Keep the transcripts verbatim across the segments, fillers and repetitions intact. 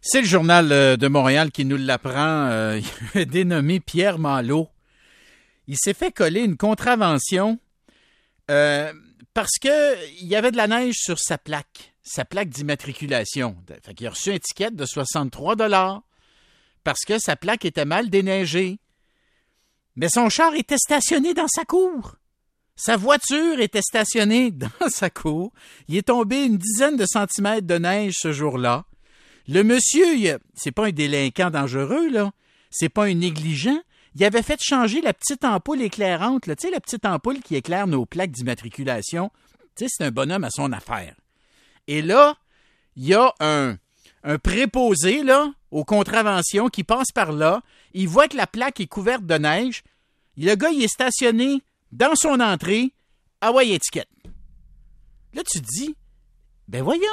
C'est le Journal de Montréal qui nous l'apprend, euh, dénommé Pierre Malo. Il s'est fait coller une contravention euh, parce que il y avait de la neige sur sa plaque, sa plaque d'immatriculation. Fait qu'il a reçu une étiquette de soixante-trois dollars parce que sa plaque était mal déneigée. Mais son char était stationné dans sa cour. Sa voiture était stationnée dans sa cour. Il est tombé une dizaine de centimètres de neige ce jour-là. Le monsieur, il, c'est pas un délinquant dangereux, là. C'est pas un négligent. Il avait fait changer la petite ampoule éclairante, là. Tu sais, la petite ampoule qui éclaire nos plaques d'immatriculation. Tu sais, c'est un bonhomme à son affaire. Et là, il y a un, un préposé, là, aux contraventions qui passe par là. Il voit que la plaque est couverte de neige. Le gars, il est stationné dans son entrée. Ah ouais, étiquette. Là, tu te dis, ben voyons,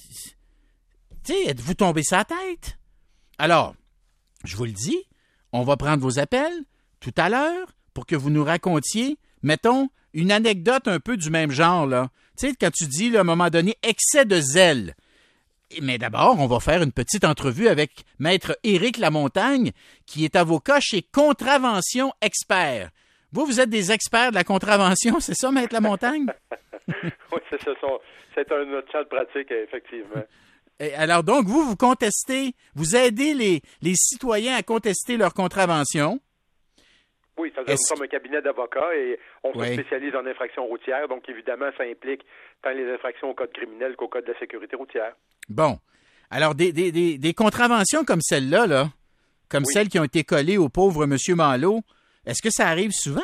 tu sais, êtes-vous tombé sa tête? Alors, je vous le dis, on va prendre vos appels tout à l'heure pour que vous nous racontiez, mettons, une anecdote un peu du même genre, là. Tu sais, quand tu dis, là, à un moment donné, excès de zèle. Mais d'abord, on va faire une petite entrevue avec Maître Éric Lamontagne, qui est avocat chez Contravention Expert. Vous, vous êtes des experts de la contravention, c'est ça, Maître Lamontagne? Oui, c'est ça. C'est un autre champ de pratique, effectivement. Et alors donc, vous, vous contestez, vous aidez les, les citoyens à contester leur contravention. Oui, ça veut dire que nous sommes un cabinet d'avocats et on se oui. spécialise en infractions routières. Donc, évidemment, ça implique tant les infractions au code criminel qu'au code de la sécurité routière. Bon. Alors, des, des, des, des contraventions comme celle-là, là, comme oui. celles qui ont été collées au pauvre M. Malo, est-ce que ça arrive souvent?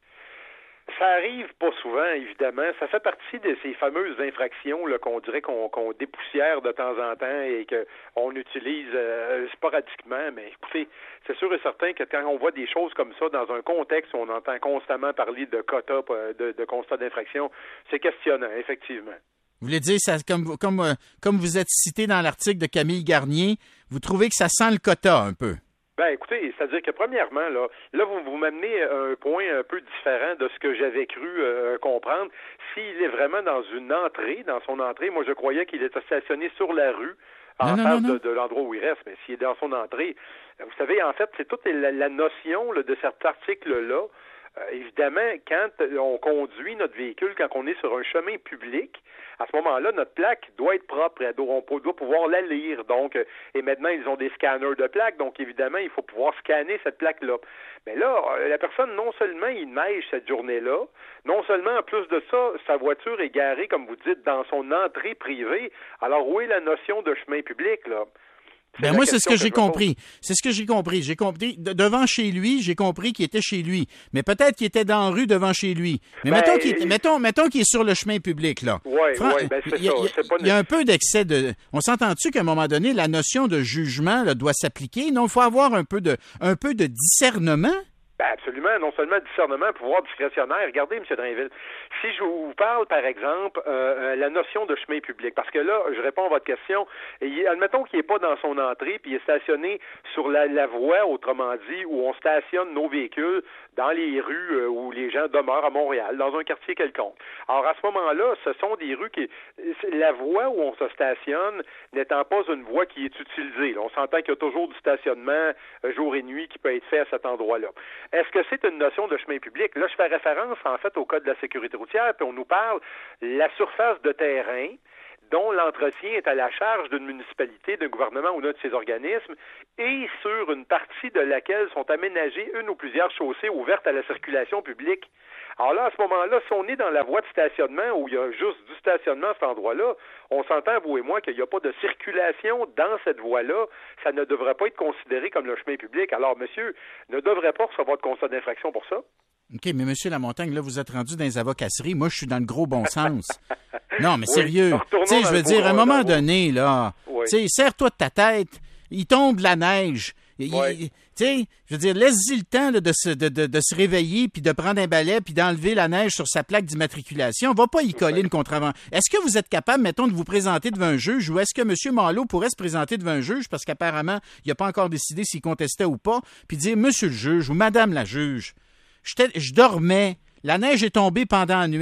Ça arrive pas souvent, évidemment. Ça fait partie de ces fameuses infractions là, qu'on dirait qu'on, qu'on dépoussière de temps en temps et qu'on utilise euh, sporadiquement. Mais écoutez, c'est sûr et certain que quand on voit des choses comme ça dans un contexte où on entend constamment parler de quotas, de, de constats d'infraction, c'est questionnant, effectivement. Vous voulez dire, ça, comme, comme, euh, comme vous êtes cité dans l'article de Camille Garnier, vous trouvez que ça sent le quota un peu? Ben, écoutez, c'est-à-dire que premièrement, là, là, vous, vous m'amenez à un point un peu différent de ce que j'avais cru euh, comprendre. S'il est vraiment dans une entrée, dans son entrée, moi, je croyais qu'il était stationné sur la rue, en non, face non, non. De, de l'endroit où il reste. Mais s'il est dans son entrée, vous savez, en fait, c'est toute la, la notion là, de cet article-là. Euh, évidemment, quand on conduit notre véhicule, quand on est sur un chemin public, à ce moment-là, notre plaque doit être propre. Elle doit, on doit pouvoir la lire. Donc, et maintenant, ils ont des scanners de plaques. Donc, évidemment, il faut pouvoir scanner cette plaque-là. Mais là, la personne, non seulement il neige cette journée-là, non seulement, en plus de ça, sa voiture est garée, comme vous dites, dans son entrée privée. Alors, où est la notion de chemin public, là? C'est ben moi, c'est ce que, que j'ai compris. C'est ce que j'ai compris. J'ai compris. De, devant chez lui, j'ai compris qu'il était chez lui. Mais peut-être qu'il était dans la rue devant chez lui. Mais ben, mettons, qu'il est, mettons, mettons qu'il est sur le chemin public, là. Oui, Fran- oui, ben c'est y a, ça. Il c'est pas y a un peu d'excès de... On s'entend-tu qu'à un moment donné, la notion de jugement là, doit s'appliquer? Non, il faut avoir un peu de, un peu de discernement? Ben absolument, non seulement discernement, pouvoir discrétionnaire. Regardez, M. Drainville, si je vous parle, par exemple, euh, la notion de chemin public, parce que là, je réponds à votre question, et admettons qu'il n'est pas dans son entrée, puis il est stationné sur la, la voie, autrement dit, où on stationne nos véhicules dans les rues euh, où les gens demeurent à Montréal, dans un quartier quelconque. Alors, à ce moment-là, ce sont des rues qui... La voie où on se stationne n'étant pas une voie qui est utilisée. Là, on s'entend qu'il y a toujours du stationnement euh, jour et nuit qui peut être fait à cet endroit-là. Est-ce que c'est une notion de chemin public? Là, je fais référence, en fait, au Code de la sécurité routière, puis on nous parle la surface de terrain dont l'entretien est à la charge d'une municipalité, d'un gouvernement ou d'un de ses organismes, et sur une partie de laquelle sont aménagées une ou plusieurs chaussées ouvertes à la circulation publique. Alors là, à ce moment-là, si on est dans la voie de stationnement où il y a juste du stationnement à cet endroit-là, on s'entend, vous et moi, qu'il n'y a pas de circulation dans cette voie-là. Ça ne devrait pas être considéré comme le chemin public. Alors, monsieur ne devrait pas recevoir de constat d'infraction pour ça. OK, mais M. Lamontagne, là, vous êtes rendu dans les avocasseries. Moi, je suis dans le gros bon sens. Non, mais oui, sérieux. Tu sais, je veux dire, à un moment donné, là, oui. tu sais, serre-toi de ta tête, il tombe de la neige. Oui. Tu sais, je veux dire, laisse-y le temps là, de, se, de, de, de se réveiller, puis de prendre un balai, puis d'enlever la neige sur sa plaque d'immatriculation. On va pas y coller oui. une contravention. Est-ce que vous êtes capable, mettons, de vous présenter devant un juge, ou est-ce que M. Malo pourrait se présenter devant un juge, parce qu'apparemment, il n'a pas encore décidé s'il contestait ou pas, puis dire, Monsieur le juge ou Madame la juge, je dormais, la neige est tombée pendant la nuit,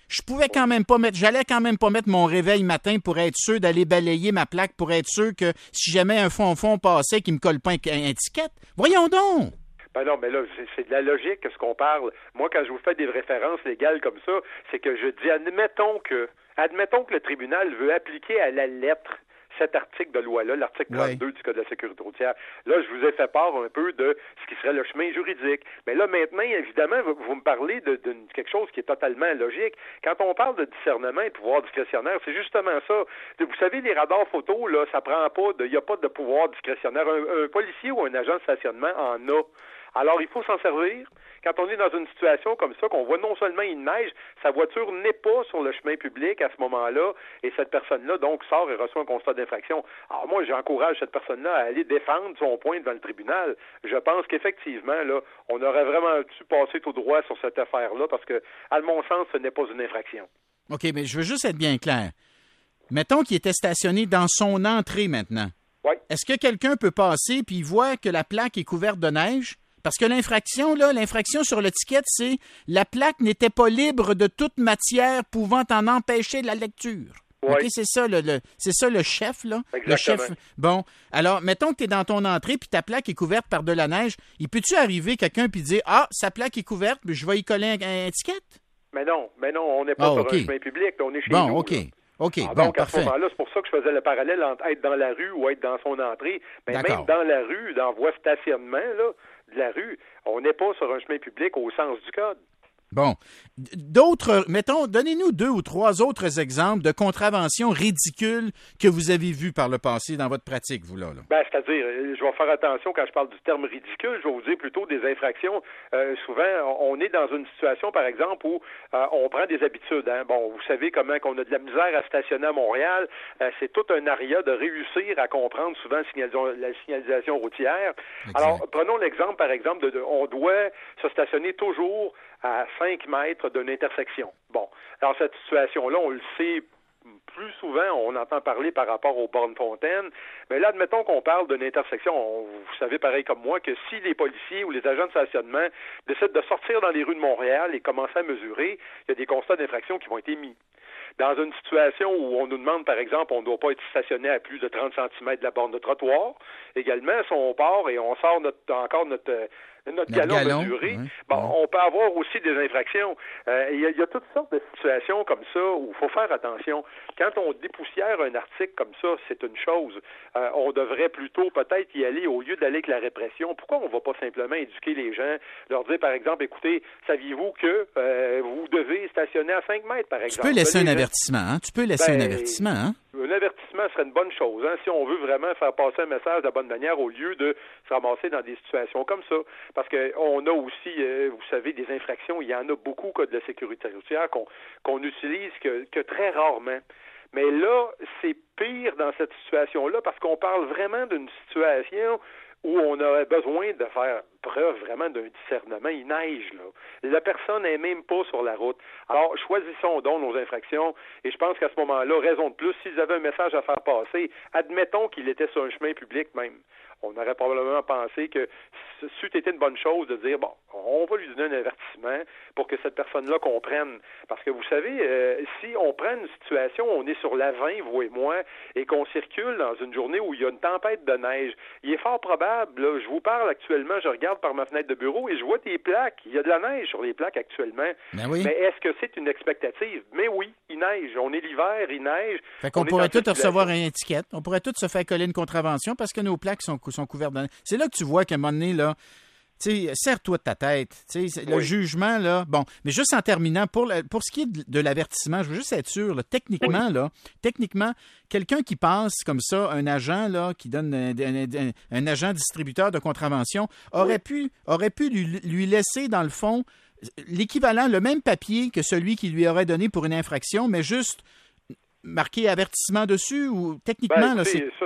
je pouvais quand même pas mettre, j'allais quand même pas mettre mon réveil matin pour être sûr d'aller balayer ma plaque, pour être sûr que si jamais un fond-fond passait, qu'il me colle pas une étiquette. Voyons donc! Ben non, mais là, c'est, c'est de la logique, ce qu'on parle. Moi, quand je vous fais des références légales comme ça, c'est que je dis, admettons que, admettons que le tribunal veut appliquer à la lettre cet article de loi-là, l'article trente-deux oui. du Code de la sécurité routière. Là, je vous ai fait part un peu de ce qui serait le chemin juridique. Mais là, maintenant, évidemment, vous, vous me parlez de, de quelque chose qui est totalement logique. Quand on parle de discernement et de pouvoir discrétionnaire, c'est justement ça. Vous savez, les radars photos, là, ça prend pas de, il n'y a pas de pouvoir discrétionnaire. Un, un policier ou un agent de stationnement en a. Alors, il faut s'en servir. Quand on est dans une situation comme ça, qu'on voit non seulement il neige, sa voiture n'est pas sur le chemin public à ce moment-là, et cette personne-là, donc, sort et reçoit un constat d'infraction. Alors, moi, j'encourage cette personne-là à aller défendre son point devant le tribunal. Je pense qu'effectivement, là, on aurait vraiment dû passer tout droit sur cette affaire-là, parce que, à mon sens, ce n'est pas une infraction. OK, mais je veux juste être bien clair. Mettons qu'il était stationné dans son entrée maintenant. Oui. Est-ce que quelqu'un peut passer puis il voit que la plaque est couverte de neige? Parce que l'infraction, là, l'infraction sur l'étiquette, c'est la plaque n'était pas libre de toute matière pouvant en empêcher la lecture. Oui. OK, c'est ça le, le c'est ça le chef, là. Exactement. Le chef. Bon, alors, mettons que tu es dans ton entrée puis ta plaque est couverte par de la neige. Il peut-tu arriver quelqu'un puis dire ah, sa plaque est couverte, mais je vais y coller une étiquette? Mais non, mais non, on n'est pas oh, sur okay. un chemin public, là, on est chez bon, nous. OK. Là. OK, ah, bon, donc, parfait. à ce moment-là, c'est pour ça que je faisais le parallèle entre être dans la rue ou être dans son entrée. Mais D'accord. même dans la rue, dans voie stationnement, là, de la rue, on n'est pas sur un chemin public au sens du code. Bon. D'autres, mettons, donnez-nous deux ou trois autres exemples de contraventions ridicules que vous avez vues par le passé dans votre pratique, vous, là. là. Ben, c'est-à-dire, je vais faire attention quand je parle du terme ridicule, je vais vous dire plutôt des infractions. Euh, souvent, on est dans une situation, par exemple, où euh, on prend des habitudes. Hein. Bon, vous savez comment qu'on a de la misère à stationner à Montréal. Euh, c'est tout un aria de réussir à comprendre souvent la signalisation, la signalisation routière. Exact. Alors, prenons l'exemple, par exemple, de, de on doit se stationner toujours à cinq mètres d'une intersection. Bon, alors cette situation-là, on le sait plus souvent, on entend parler par rapport aux bornes fontaines, mais là, admettons qu'on parle d'une intersection, on, vous savez pareil comme moi que si les policiers ou les agents de stationnement décident de sortir dans les rues de Montréal et commencer à mesurer, il y a des constats d'infraction qui vont être émis. Dans une situation où on nous demande, par exemple, on ne doit pas être stationné à plus de trente centimètres de la borne de trottoir, également, si on part et on sort notre, encore notre, notre, notre galon, galon mesuré, oui, bon, oui. On peut avoir aussi des infractions. Euh, il, y a, il y a toutes sortes de situations comme ça où il faut faire attention. Quand on dépoussière un article comme ça, c'est une chose. Euh, on devrait plutôt peut-être y aller au lieu d'aller avec la répression. Pourquoi on ne va pas simplement éduquer les gens, leur dire, par exemple, écoutez, saviez-vous que euh, vous devez stationner à cinq mètres, par exemple? Tu peux laisser Venez, un avertissement, hein? Tu peux laisser ben, un avertissement, hein? Un avertissement serait une bonne chose, hein, si on veut vraiment faire passer un message de la bonne manière au lieu de se ramasser dans des situations comme ça. Parce qu'on a aussi, euh, vous savez, des infractions, il y en a beaucoup, Code de la sécurité routière, qu'on, qu'on utilise que, que très rarement. Mais là, c'est pire dans cette situation-là parce qu'on parle vraiment d'une situation où on aurait besoin de faire preuve vraiment d'un discernement. Il neige, là. La personne n'est même pas sur la route. Alors, choisissons donc nos infractions, et je pense qu'à ce moment-là, raison de plus, s'ils avaient un message à faire passer, admettons qu'il était sur un chemin public même. On aurait probablement pensé que c'eût été une bonne chose de dire, bon, on va lui donner un avertissement pour que cette personne-là comprenne. Parce que vous savez, euh, si on prend une situation, on est sur l'A vingt, vous et moi, et qu'on circule dans une journée où il y a une tempête de neige, il est fort probable, là, je vous parle actuellement, je regarde par ma fenêtre de bureau et je vois des plaques. Il y a de la neige sur les plaques actuellement. Ben oui. Mais est-ce que c'est une expectative? Mais oui, il neige. On est l'hiver, il neige. Fait qu'on pourrait tous recevoir une étiquette. On pourrait tous se faire coller une contravention parce que nos plaques sont sont couvertes de... C'est là que tu vois qu'à un moment donné, là, tu sais, serre-toi de ta tête. Tu sais, le oui. jugement, là, bon, mais juste en terminant, pour, la, pour ce qui est de, de l'avertissement, je veux juste être sûr, là, techniquement, oui. là, techniquement, quelqu'un qui passe comme ça, un agent, là, qui donne un, un, un, un agent distributeur de contravention, aurait oui. pu, aurait pu lui, lui laisser, dans le fond, l'équivalent, le même papier que celui qu'il lui aurait donné pour une infraction, mais juste marqué avertissement dessus, ou techniquement, ben, là, c'est... Ça,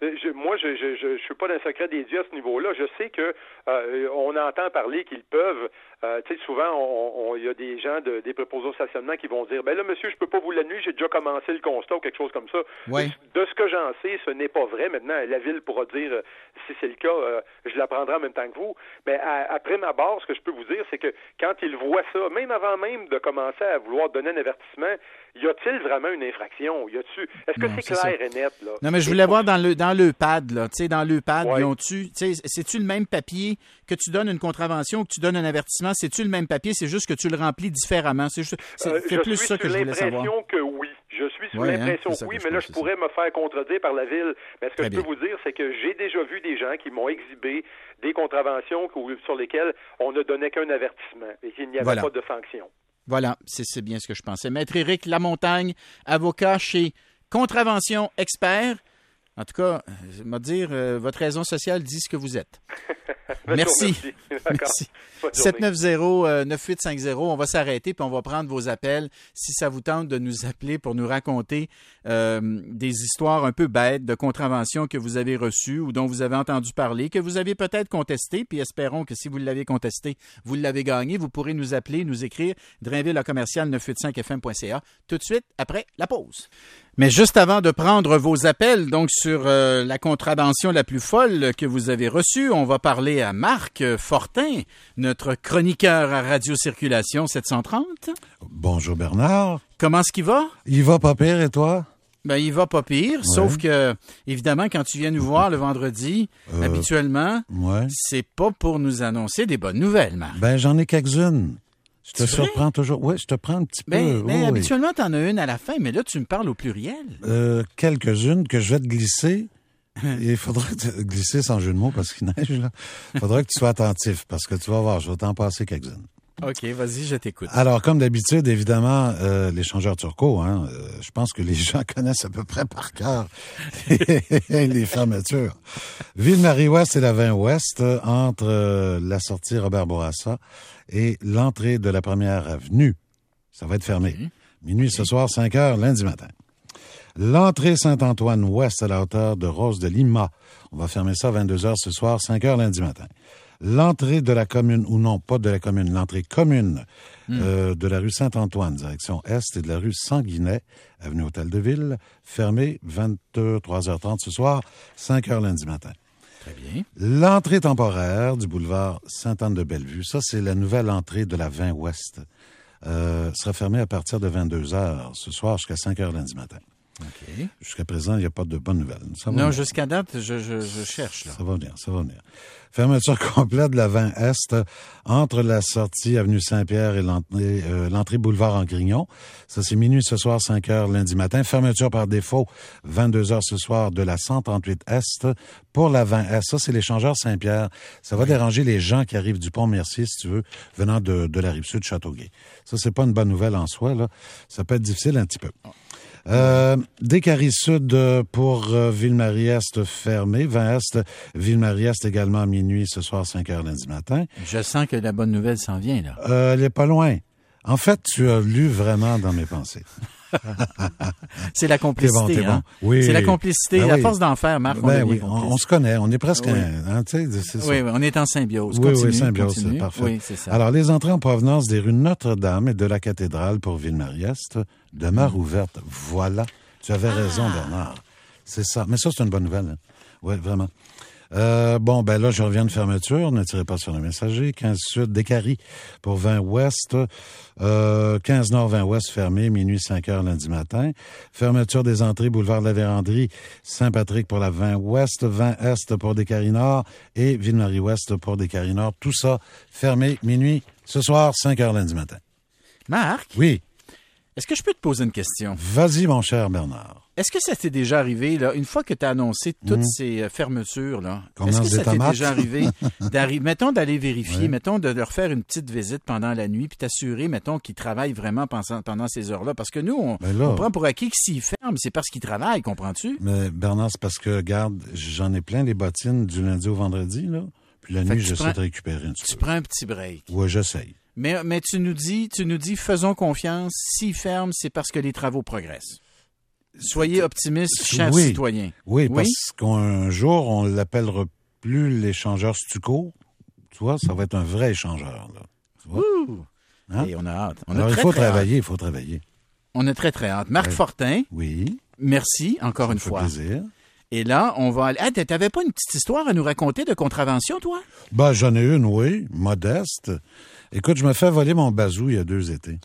je, moi, je je, je je suis pas dans le secret des dieux à ce niveau-là. Je sais que euh, on entend parler qu'ils peuvent. Euh, tu sais, souvent, on, il y a des gens de, des préposés au stationnement qui vont dire, ben là, monsieur, je peux pas vous la nuit, j'ai déjà commencé le constat ou quelque chose comme ça. Oui. De ce que j'en sais, ce n'est pas vrai. Maintenant, la ville pourra dire euh, si c'est le cas, euh, je la prendrai en même temps que vous. Mais à, après ma barre, ce que je peux vous dire, c'est que quand ils voient ça, même avant même de commencer à vouloir donner un avertissement, y a-t-il vraiment une infraction? Y a-tu Est-ce que non, c'est, c'est clair ça. Et net là? Non, mais je voulais et voir dans le dans le pad là, tu sais, dans le pad, ouais. Ils ont-tu, tu sais, c'est-tu le même papier que tu donnes une contravention ou que tu donnes un avertissement? C'est-tu le même papier? C'est juste que tu le remplis différemment. C'est, juste, c'est, euh, c'est plus ça que je voulais savoir. Je suis sur l'impression que oui. Je suis sur ouais, l'impression hein? que oui, que mais là, je pourrais ça. me faire contredire par la ville. Mais ce que Très je bien. peux vous dire, c'est que j'ai déjà vu des gens qui m'ont exhibé des contraventions sur lesquelles on ne donnait qu'un avertissement et qu'il n'y avait voilà. pas de sanction. Voilà, c'est, c'est bien ce que je pensais. Maître Éric Lamontagne, avocat chez Contravention Expert. En tout cas, je vais dire, euh, votre raison sociale dit ce que vous êtes. Merci. Merci. sept neuf zéro neuf huit cinq zéro, on va s'arrêter puis on va prendre vos appels. Si ça vous tente de nous appeler pour nous raconter euh, des histoires un peu bêtes de contraventions que vous avez reçues ou dont vous avez entendu parler, que vous avez peut-être contesté, puis espérons que si vous l'avez contesté, vous l'avez gagné. Vous pourrez nous appeler, nous écrire drainville à commercial neuf huit cinq f m point c a tout de suite après la pause. Mais juste avant de prendre vos appels, donc sur euh, la contravention la plus folle que vous avez reçue, on va parler à Marc Fortin, notre chroniqueur à Radio Circulation sept cent trente. Bonjour Bernard. Comment est-ce qu'il va? Il va pas pire et toi? Ben, il va pas pire, ouais. Sauf que, évidemment, quand tu viens nous voir le vendredi, euh, habituellement, ouais. c'est pas pour nous annoncer des bonnes nouvelles, Marc. Ben, j'en ai quelques-unes. Je te c'est surprends vrai? toujours. Oui, je te prends un petit ben, peu. Ben, oh, habituellement, oui. tu en as une à la fin, mais là, tu me parles au pluriel. Euh, quelques-unes que je vais te glisser. Il faudrait te glisser sans jeu de mots parce qu'il neige, là. Il faudrait que tu sois attentif parce que tu vas voir, je vais t'en passer quelques-unes. OK, vas-y, je t'écoute. Alors, comme d'habitude, évidemment, euh, l'échangeur turco, hein, euh, je pense que les gens connaissent à peu près par cœur les fermetures. Ville-Marie-Ouest et la vingt-Ouest, entre euh, la sortie Robert Bourassa et l'entrée de la première avenue. Ça va être fermé. Mmh. Minuit ce soir, cinq heures, lundi matin. L'entrée Saint-Antoine-Ouest à la hauteur de Rose de Lima. On va fermer ça à vingt-deux heures ce soir, cinq heures, lundi matin. L'entrée de la commune, ou non, pas de la commune, l'entrée commune mmh. euh, de la rue Saint-Antoine, direction Est, et de la rue Sanguinet, avenue Hôtel de Ville, fermée vingt-trois heures trente ce soir, cinq heures lundi matin. Très bien. L'entrée temporaire du boulevard Sainte-Anne-de-Bellevue, ça c'est la nouvelle entrée de la vingt Ouest, euh, sera fermée à partir de vingt-deux heures ce soir jusqu'à cinq heures lundi matin. OK. Jusqu'à présent, il n'y a pas de bonnes nouvelles. Ça va non, venir. jusqu'à date, je, je, je cherche. Là. Ça va venir, ça va venir. Fermeture complète de la vingt Est entre la sortie avenue Saint-Pierre et l'entrée, euh, l'entrée boulevard en Grignon. Ça, c'est minuit ce soir, cinq heures lundi matin. Fermeture par défaut, vingt-deux heures ce soir de la cent trente-huit Est pour la vingt Est. Ça, c'est l'échangeur Saint-Pierre. Ça va oui. déranger les gens qui arrivent du Pont-Mercier, si tu veux, venant de, de la Rive-Sud, Châteauguay. Ça, c'est pas une bonne nouvelle en soi, là. Ça peut être difficile un petit peu. Oh. Euh, Descaries Sud pour euh, Ville-Marie-Est fermé, vingt Est, Ville-Marie-Est également à minuit ce soir, cinq heures lundi matin. Je sens que la bonne nouvelle s'en vient, là. Euh, elle est pas loin. En fait, tu as lu vraiment dans mes pensées. C'est la complicité, bon, hein? Bon. Oui. C'est la complicité, ben la oui. force d'en faire, Marc. Ben on, oui. on, on se connaît, on est presque oui. un, hein, tu sais, c'est ça. Oui, oui, on est en symbiose. Oui, continue, oui, symbiose, continue. Parfait. Oui, c'est ça. Alors, les entrées en provenance des rues Notre-Dame et de la cathédrale pour Ville-Marie-Est demeurent mmh. ouvertes. Voilà. Tu avais ah. raison, Bernard. C'est ça. Mais ça, c'est une bonne nouvelle. Hein? Oui, vraiment. Euh, bon, ben là, je reviens de fermeture. Ne tirez pas sur le messager. quinze Sud, Descaries pour vingt Ouest. Euh, quinze Nord, vingt Ouest fermé, minuit, cinq heures lundi matin. Fermeture des entrées, boulevard de la Vérandrie, Saint-Patrick pour la vingt Ouest, vingt Est pour Descaries Nord et Ville-Marie-Ouest pour Descaries Nord. Tout ça fermé, minuit, ce soir, cinq heures lundi matin. Marc? Oui. Est-ce que je peux te poser une question? Vas-y, mon cher Bernard. Est-ce que ça t'est déjà arrivé, là, une fois que tu as annoncé toutes mmh. ces fermetures, là, Comment est-ce que ça tomates? t'est déjà arrivé, mettons, d'aller vérifier, oui. mettons, de leur faire une petite visite pendant la nuit, puis t'assurer, mettons, qu'ils travaillent vraiment pendant, pendant ces heures-là? Parce que nous, on, là, on prend pour acquis que s'ils ferment, c'est parce qu'ils travaillent, comprends-tu? Mais Bernard, c'est parce que, regarde, j'en ai plein les bottines du lundi au vendredi, là, puis la fait nuit, j'essaie prends, de récupérer un petit tu peu. Tu prends un petit break. Oui, j'essaye. Mais, mais tu nous dis, tu nous dis, faisons confiance, s'ils ferment, c'est parce que les travaux progressent. Soyez optimistes, chers oui. citoyens. Oui, Oui. parce qu'un jour, on l'appellera plus l'échangeur Stuco. Tu vois, ça va être un vrai échangeur. Là. Tu vois? Ouh! Hein? Et on a hâte. On a Alors, très, il faut très travailler, hâte. il faut travailler. On a très, très hâte. Marc Ouais. Fortin, Oui. merci encore Ça une me fait fois. plaisir. Et là, on va aller... Ah, t'avais pas une petite histoire à nous raconter de contravention, toi? Ben, j'en ai une, oui, modeste. Écoute, je me fais voler mon bazou il y a deux étés.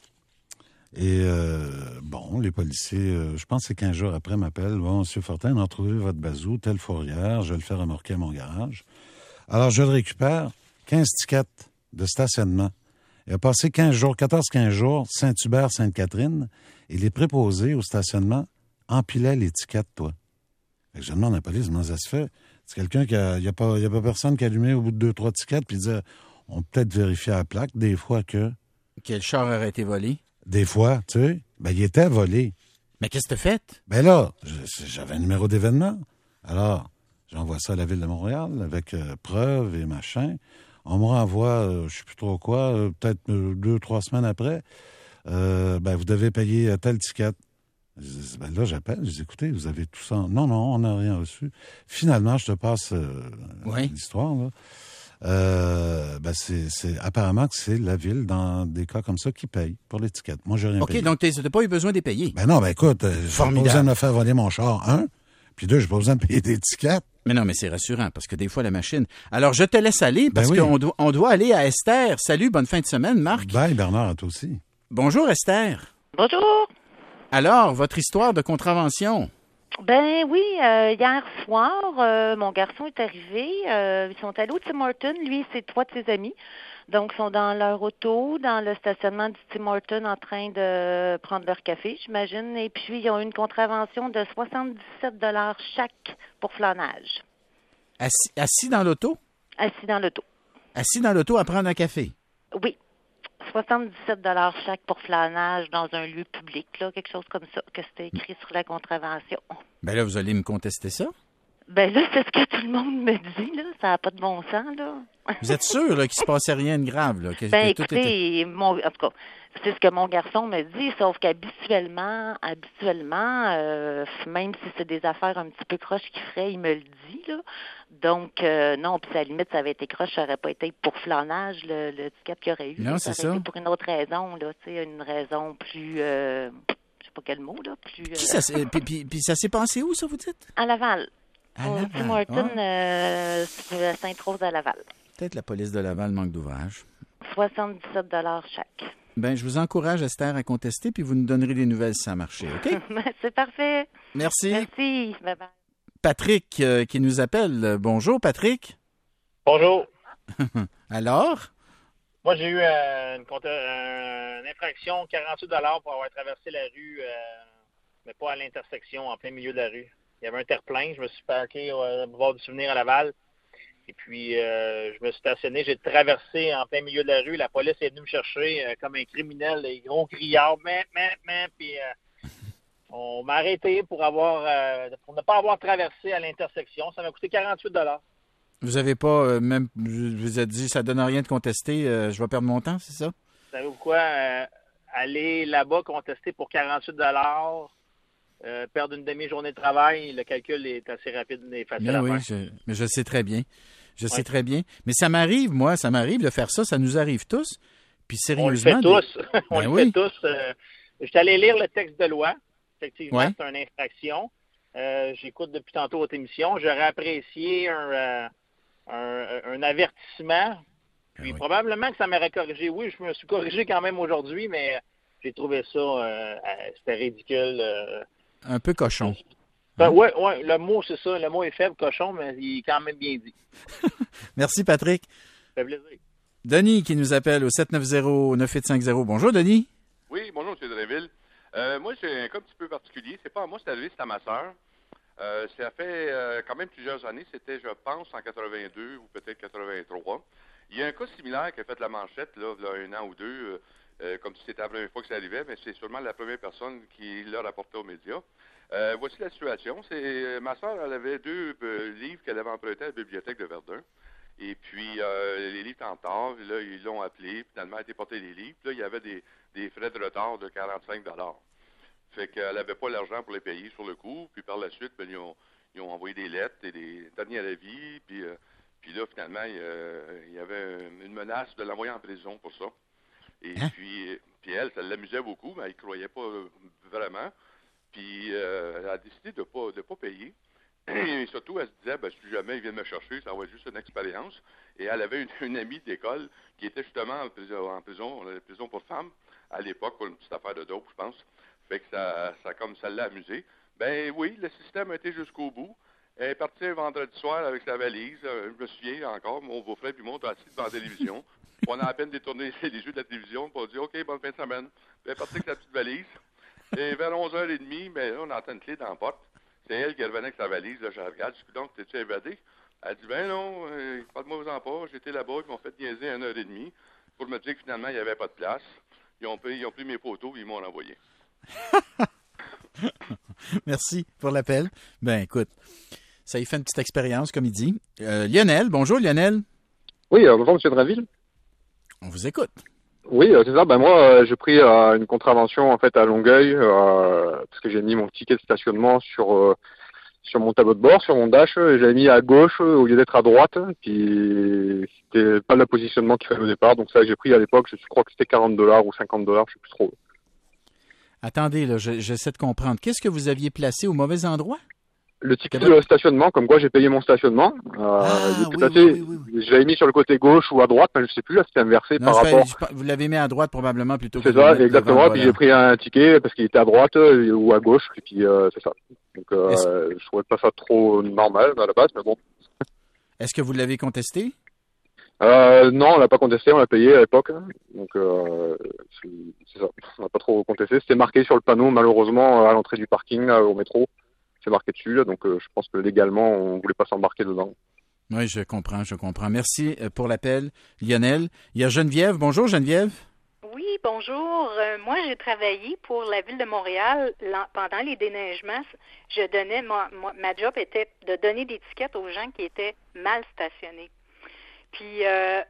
Et euh, bon, les policiers, euh, je pense que c'est quinze jours après, m'appellent. Bon, monsieur Fortin, on a retrouvé votre bazou, telle fourrière, je vais le faire remorquer à mon garage. Alors, je le récupère, quinze tickets de stationnement. Il a passé quinze jours, quatorze quinze jours, Saint-Hubert, Sainte-Catherine, et les préposés au stationnement empilaient les tickets, toi. Fait que je demande à la police, comment ça se fait? C'est quelqu'un qui a, il n'y a pas, il y a pas personne qui a allumé au bout de deux, trois tickets, puis il disait, on peut peut-être vérifier la plaque, des fois que, Quel char aurait été volé? des fois, tu sais, ben, il était volé. Mais qu'est-ce que t'as fait? Ben là, je- j'avais un numéro d'événement. Alors, j'envoie ça à la Ville de Montréal avec euh, preuves et machin. On me renvoie, euh, je sais plus trop quoi, euh, peut-être euh, deux, trois semaines après. Euh, ben, vous devez payer euh, tel ticket. Je dis, ben là, j'appelle, je dis, écoutez, vous avez tout ça. Non, non, on n'a rien reçu. Finalement, je te passe euh, Oui. l'histoire, là. Euh, ben c'est, c'est apparemment que c'est la ville, dans des cas comme ça, qui paye pour l'étiquette. Moi, j'ai rien OK, payé. donc t'as t'as pas eu besoin de les payer. Ben non, ben écoute, euh, j'ai pas Formidable. besoin de me faire voler mon char, un. Puis deux, j'ai pas besoin de payer des tickets. Mais non, mais c'est rassurant, parce que des fois, la machine... Alors, je te laisse aller, parce Ben oui. qu'on doit, on doit aller à Esther. Salut, bonne fin de semaine, Marc. Bye, Bernard, à toi aussi. Bonjour, Esther. Bonjour. Alors, votre histoire de contravention. Ben oui, euh, hier soir, euh, mon garçon est arrivé. Euh, ils sont allés au Tim Hortons. Lui et ses trois de ses amis. Donc, ils sont dans leur auto, dans le stationnement du Tim Hortons, en train de prendre leur café, j'imagine. Et puis, ils ont eu une contravention de soixante-dix-sept dollars chaque pour flânage, Assis, assis dans l'auto? assis dans l'auto. Assis dans l'auto à prendre un café. Oui. soixante-dix-sept dollars chaque pour flânage dans un lieu public, là, quelque chose comme ça, que c'était écrit sur la contravention. Ben là, vous allez me contester ça? Ben là, c'est ce que tout le monde me dit, là. Ça n'a pas de bon sens, là. Vous êtes sûr là, qu'il se passait rien de grave? Là, que, Ben que tout était... écoutez, mon, en tout cas, c'est ce que mon garçon me dit, sauf qu'habituellement, habituellement, euh, même si c'est des affaires un petit peu croches qu'il ferait, il me le dit, là. Donc, euh, non, puis à la limite, ça avait été croche, ça n'aurait pas été pour flânage, le, le ticket qu'il y aurait eu. Non, là. c'est ça aurait ça. été pour une autre raison, là, tu sais, une raison plus, euh, je sais pas quel mot, là, plus... Puis euh, ça, s'est- puis, puis- puis ça s'est passé où, ça, vous dites? à Laval. À Au Laval. Tim Hortons, Ah, euh, sur Sainte-Rose à Laval. peut-être la police de Laval manque d'ouvrage. soixante-dix-sept dollars chaque. Ben, je vous encourage, Esther, à contester, puis vous nous donnerez des nouvelles si ça a marché, OK? C'est parfait. Merci. Merci. Bye-bye. Patrick euh, qui nous appelle. Euh, Bonjour, Patrick. Bonjour. Alors? Moi, j'ai eu euh, une, compta- euh, une infraction quarante-huit dollars pour avoir traversé la rue, euh, mais pas à l'intersection, en plein milieu de la rue. Il y avait un terre-plein. Je me suis parqué au boulevard du Souvenir à Laval. Et puis, euh, je me suis stationné. J'ai traversé en plein milieu de la rue. La police est venue me chercher euh, comme un criminel, les gros criards, mais, mais, mais. Puis, euh, on m'a arrêté pour avoir, euh, pour ne pas avoir traversé à l'intersection. Ça m'a coûté quarante-huit dollars. Vous avez pas euh, même, je vous ai dit, ça donne rien de contester, euh, je vais perdre mon temps, c'est ça? Savez-vous quoi? Euh, aller là-bas contester pour quarante-huit dollars, euh, perdre une demi-journée de travail, le calcul est assez rapide et facile Mais à oui, faire. je, mais je sais très bien. Je sais Ouais. très bien. Mais ça m'arrive, moi, ça m'arrive de faire ça, ça nous arrive tous. Puis On le sérieusement... fait tous. On Ben le oui. fait tous. Euh, J'étais allé lire le texte de loi. Effectivement, Ouais. c'est une infraction. Euh, J'écoute depuis tantôt votre émission. J'aurais apprécié un, euh, un, un avertissement. Puis Ben oui. probablement que ça m'aurait corrigé. Oui, je me suis corrigé quand même aujourd'hui, mais j'ai trouvé ça, euh, euh, c'était ridicule. Euh, Un peu cochon. Ben, ouais, ouais, le mot, c'est ça. Le mot est faible, cochon, mais il est quand même bien dit. Merci, Patrick. Ça fait plaisir. Denis qui nous appelle au sept neuf zéro neuf huit cinq zéro. Bonjour, Denis. Oui, bonjour, M. Dreville. Euh, moi, j'ai un cas un petit peu particulier. C'est pas à moi, c'est arrivé, c'est à ma sœur. Euh, ça fait euh, quand même plusieurs années. C'était, je pense, en quatre-vingt-deux ou peut-être quatre-vingt-trois. Il y a un cas similaire qui a fait la manchette, là, il y a un an ou deux, euh, euh, comme si c'était la première fois que ça arrivait, mais c'est sûrement la première personne qui l'a rapporté aux médias. Euh, voici la situation. C'est euh, ma sœur, elle avait deux euh, livres qu'elle avait empruntés à la bibliothèque de Verdun. Et puis, euh, les livres étaient en retard. Là, ils l'ont appelé. Finalement, elle a été porter les livres. Là, il y avait des, des frais de retard de quarante-cinq dollars. Fait qu'elle n'avait pas l'argent pour les payer sur le coup. Puis par la suite, ben, ils, ont, ils ont envoyé des lettres et des derniers avis. Puis, euh, puis là, finalement, il, euh, il y avait une menace de l'envoyer en prison pour ça. Et hein? puis, puis elle, ça l'amusait beaucoup, mais elle ne croyait pas vraiment. Puis euh, elle a décidé de ne pas, de pas payer. Et surtout, elle se disait, ben, si jamais ils viennent me chercher, ça va être juste une expérience. Et elle avait une, une amie d'école qui était justement en prison, en prison, en prison pour femmes, à l'époque, pour une petite affaire de dope, je pense. Fait que ça, ça comme ça l'a amusé. Ben oui, le système a été jusqu'au bout. Elle est partie un vendredi soir avec sa valise. Euh, je me souviens encore, mon beau-frère et moi, on était assis devant la télévision. On a à peine détourné les jeux de la télévision, puis on a dit, OK, bonne fin de semaine. Puis elle est partie avec sa petite valise. Et vers onze heures trente, ben, là, on entend une clé dans la porte. C'est elle qui revenait avec sa valise. Là, je regarde, je dis, donc, t'es-tu évadé? Elle dit, ben non, euh, parle-moi-en pas. J'étais là-bas, ils m'ont fait niaiser à une heure et demie pour me dire que finalement, il n'y avait pas de place. Ils ont pris, ils ont pris mes photos et ils m'ont renvoyé. Merci pour l'appel. Ben, écoute, ça y fait une petite expérience, comme il dit. Euh, Lionel, bonjour Lionel. Oui, euh, bonjour M. Drainville. On vous écoute. Oui, euh, c'est ça. Ben moi, euh, j'ai pris euh, une contravention en fait à Longueuil euh, parce que j'ai mis mon ticket de stationnement sur euh, sur mon tableau de bord, sur mon dash, et j'avais mis à gauche au lieu d'être à droite. Puis c'était pas le positionnement qu'il fallait au départ, donc ça j'ai pris à l'époque. Je crois que c'était quarante dollars ou cinquante dollars, je sais plus trop. Attendez, là, je, j'essaie de comprendre. Qu'est-ce que vous aviez placé au mauvais endroit? Le ticket de stationnement, comme quoi j'ai payé mon stationnement. Euh, ah, il était oui, placé, oui, oui, oui. Je l'avais mis sur le côté gauche ou à droite, mais je sais plus, là, c'était inversé non, par rapport. Fais, vous l'avez mis à droite probablement plutôt que c'est ça, exactement. Devant, puis voilà. J'ai pris un ticket parce qu'il était à droite euh, ou à gauche, et puis euh, c'est ça. Donc euh, je trouvais pas ça trop normal à la base, mais bon. Est-ce que vous l'avez contesté? Euh, non, on l'a pas contesté, on l'a payé à l'époque. Donc euh, c'est, c'est ça, on n'a pas trop contesté. C'était marqué sur le panneau, malheureusement, à l'entrée du parking, là, au métro. C'est marqué dessus, là, donc euh, je pense que légalement, on ne voulait pas s'embarquer dedans. Oui, je comprends, je comprends. Merci pour l'appel, Lionel. Il y a Geneviève. Bonjour, Geneviève. Oui, bonjour. Euh, moi, j'ai travaillé pour la Ville de Montréal pendant les déneigements. Je donnais, ma, ma, ma job était de donner des tickets aux gens qui étaient mal stationnés. Puis, euh,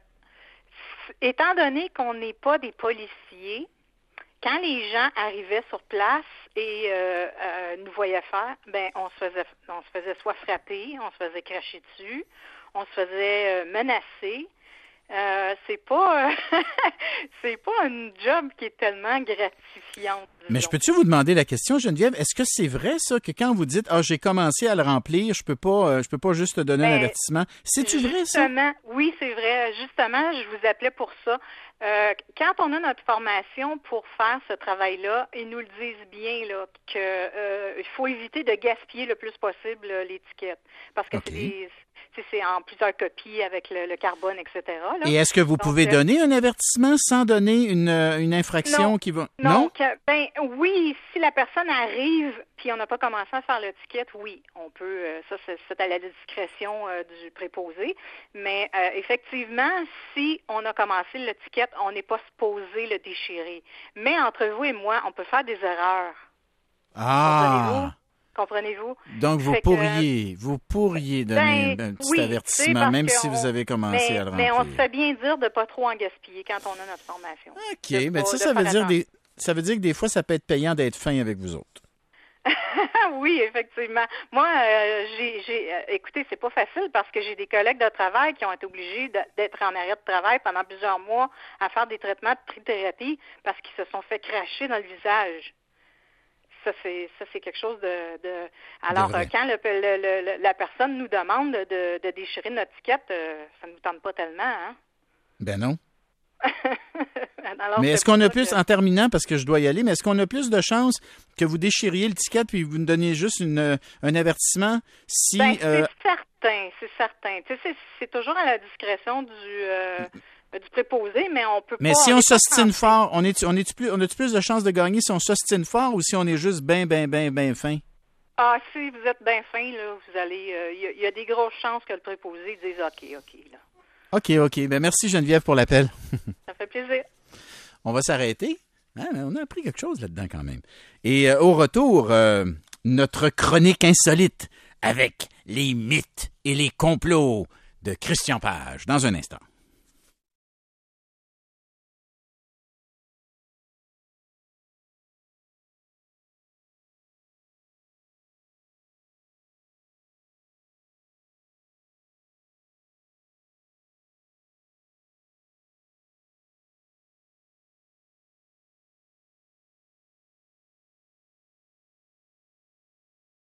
étant donné qu'on n'est pas des policiers, quand les gens arrivaient sur place et euh, euh, nous voyaient faire, ben on se faisait on se faisait soit frapper, on se faisait cracher dessus, on se faisait euh, menacer. Euh, c'est pas euh, c'est pas un job qui est tellement gratifiant. Mais je peux-tu vous demander la question, Geneviève? Est-ce que c'est vrai ça que quand vous dites ah j'ai commencé à le remplir, je peux pas euh, je peux pas juste te donner ben, un avertissement? C'est-tu vrai ça? Oui, c'est vrai. Justement, je vous appelais pour ça. Euh, quand on a notre formation pour faire ce travail-là, ils nous le disent bien là que euh, il faut éviter de gaspiller le plus possible là, l'étiquette parce que okay. c'est des c'est en plusieurs copies avec le, le carbone, et cetera. Là. Et est-ce que vous Donc, pouvez euh, donner un avertissement sans donner une, une infraction non, qui va... Non? Donc, ben oui, si la personne arrive puis on n'a pas commencé à faire l'étiquette, oui, on peut, euh, ça c'est, c'est à la discrétion euh, du préposé. Mais euh, effectivement, si on a commencé l'étiquette, on n'est pas supposé le déchirer. Mais entre vous et moi, on peut faire des erreurs. Ah! Comprenez-vous? Comprenez-vous? Donc, vous fait pourriez, que, vous pourriez donner ben, un petit oui, avertissement, même si on, vous avez commencé mais, à le remplir. Mais on se fait bien dire de ne pas trop en gaspiller quand on a notre formation. OK, mais ben, ça, ça veut, dire des, ça veut dire que des fois, ça peut être payant d'être fin avec vous autres. Oui, effectivement. Moi, euh, j'ai, j'ai euh, écoutez, c'est pas facile parce que j'ai des collègues de travail qui ont été obligés de, d'être en arrêt de travail pendant plusieurs mois à faire des traitements de trithérapie parce qu'ils se sont fait cracher dans le visage. Ça, c'est ça, c'est quelque chose de... de... Alors, de quand le, le, le, la personne nous demande de, de déchirer notre étiquette, euh, ça ne nous tente pas tellement, hein? Ben non. Alors, mais est-ce qu'on a plus, que... en terminant, parce que je dois y aller, mais est-ce qu'on a plus de chances que vous déchiriez l'étiquette puis vous nous donniez juste une, un avertissement si... Ben, euh... c'est certain, c'est certain. Tu sais, c'est, c'est toujours à la discrétion du... Euh... du préposé, mais on peut mais pas... Mais si on, on s'ostine fort, on est on est plus on a plus de chances de gagner si on s'ostine fort ou si on est juste bien bien bien bien fin? Ah, si vous êtes bien fin là, vous allez il euh, y, y a des grosses chances que le préposé dise OK, OK là. OK, OK. Ben merci Geneviève pour l'appel. Ça fait plaisir. On va s'arrêter. Ah, on a appris quelque chose là-dedans quand même. Et euh, au retour, euh, notre chronique insolite avec les mythes et les complots de Christian Page dans un instant.